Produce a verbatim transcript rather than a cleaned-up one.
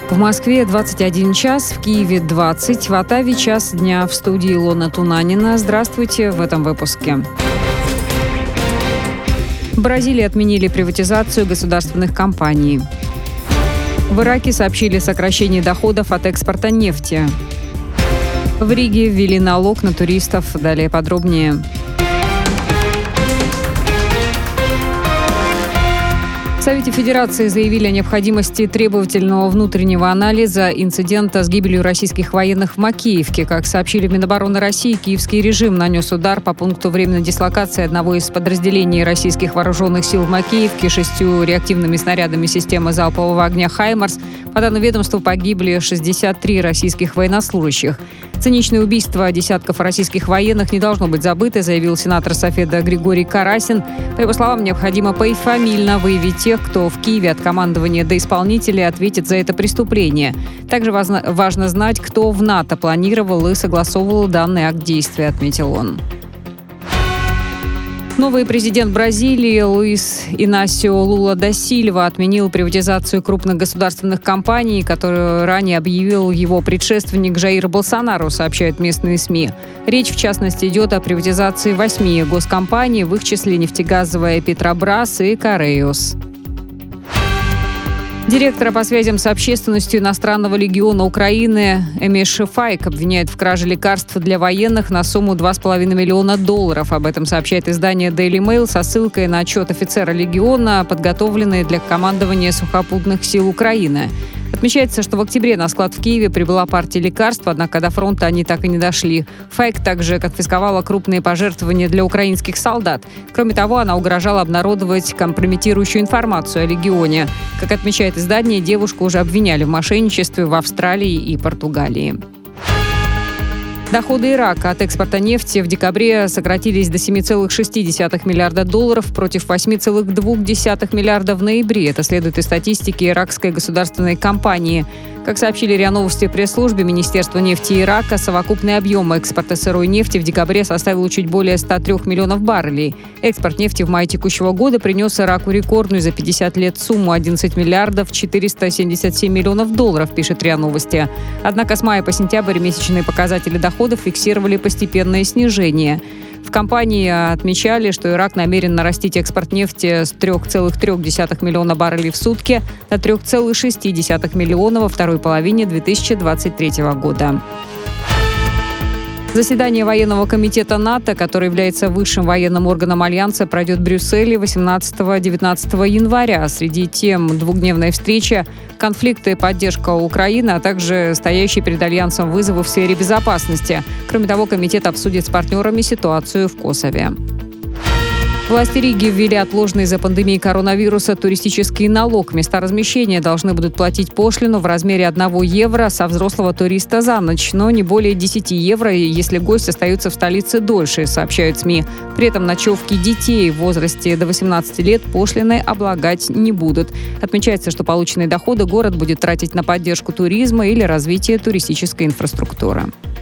В Москве двадцать один час, в Киеве двадцать, в Оттаве час дня. В студии Илона Тунанина. Здравствуйте в этом выпуске. В Бразилии отменили приватизацию государственных компаний. В Ираке сообщили о сокращении доходов от экспорта нефти. В Риге ввели налог на туристов. Далее подробнее. В Совете Федерации заявили о необходимости требовательного внутреннего анализа инцидента с гибелью российских военных в Макеевке. Как сообщили в Минобороны России, киевский режим нанес удар по пункту временной дислокации одного из подразделений российских вооруженных сил в Макеевке шестью реактивными снарядами системы залпового огня «Хаймарс». По данным ведомства, погибли шестьдесят три российских военнослужащих. Циничное убийство десятков российских военных не должно быть забыто, заявил сенатор Софеда Григорий Карасин. По его словам, необходимо пофамильно выявить тех, кто в Киеве от командования до исполнителей ответит за это преступление. Также важно, важно знать, кто в НАТО планировал и согласовывал данный акт действия, отметил он. Новый президент Бразилии Луис Инасио Лула да Сильва отменил приватизацию крупных государственных компаний, которую ранее объявил его предшественник Жаир Болсонару, сообщают местные СМИ. Речь, в частности, идет о приватизации восьми госкомпаний, в их числе нефтегазовая Петробрас и Кореос. Директора по связям с общественностью иностранного легиона Украины Эмиш Файк обвиняют в краже лекарств для военных на сумму два с половиной миллиона долларов. Об этом сообщает издание Daily Mail со ссылкой на отчет офицера легиона, подготовленный для командования сухопутных сил Украины. Отмечается, что в октябре на склад в Киеве прибыла партия лекарств, однако до фронта они так и не дошли. Файк также конфисковала крупные пожертвования для украинских солдат. Кроме того, она угрожала обнародовать компрометирующую информацию о легионе. Как отмечает издание, девушку уже обвиняли в мошенничестве в Австралии и Португалии. Доходы Ирака от экспорта нефти в декабре сократились до семи целых шести десятых миллиарда долларов против восьми целых двух десятых миллиарда в ноябре. Это следует из статистики иракской государственной компании. Как сообщили РИА Новости пресс-службе Министерства нефти Ирака, совокупный объем экспорта сырой нефти в декабре составил чуть более ста трёх миллионов баррелей. Экспорт нефти в мае текущего года принес Ираку рекордную за пятьдесят лет сумму одиннадцать миллиардов четыреста семьдесят семь миллионов долларов, пишет РИА Новости. Однако с мая по сентябрь месячные показатели доходов фиксировали постепенное снижение. В компании отмечали, что Ирак намерен нарастить экспорт нефти с трёх целых трёх десятых миллиона баррелей в сутки до трёх целых шести десятых миллиона во второй половине две тысячи двадцать третьего года. Заседание военного комитета НАТО, который является высшим военным органом Альянса, пройдет в Брюсселе восемнадцатого-девятнадцатого января. Среди тем двухдневная встреча, конфликты и поддержка Украины, а также стоящие перед Альянсом вызовы в сфере безопасности. Кроме того, комитет обсудит с партнерами ситуацию в Косове. Власти Риги ввели отложенный из-за пандемии коронавируса туристический налог. Места размещения должны будут платить пошлину в размере одного евро со взрослого туриста за ночь, но не более десяти евро, если гость остается в столице дольше, сообщают СМИ. При этом ночевки детей в возрасте до восемнадцати лет пошлиной облагать не будут. Отмечается, что полученные доходы город будет тратить на поддержку туризма или развитие туристической инфраструктуры.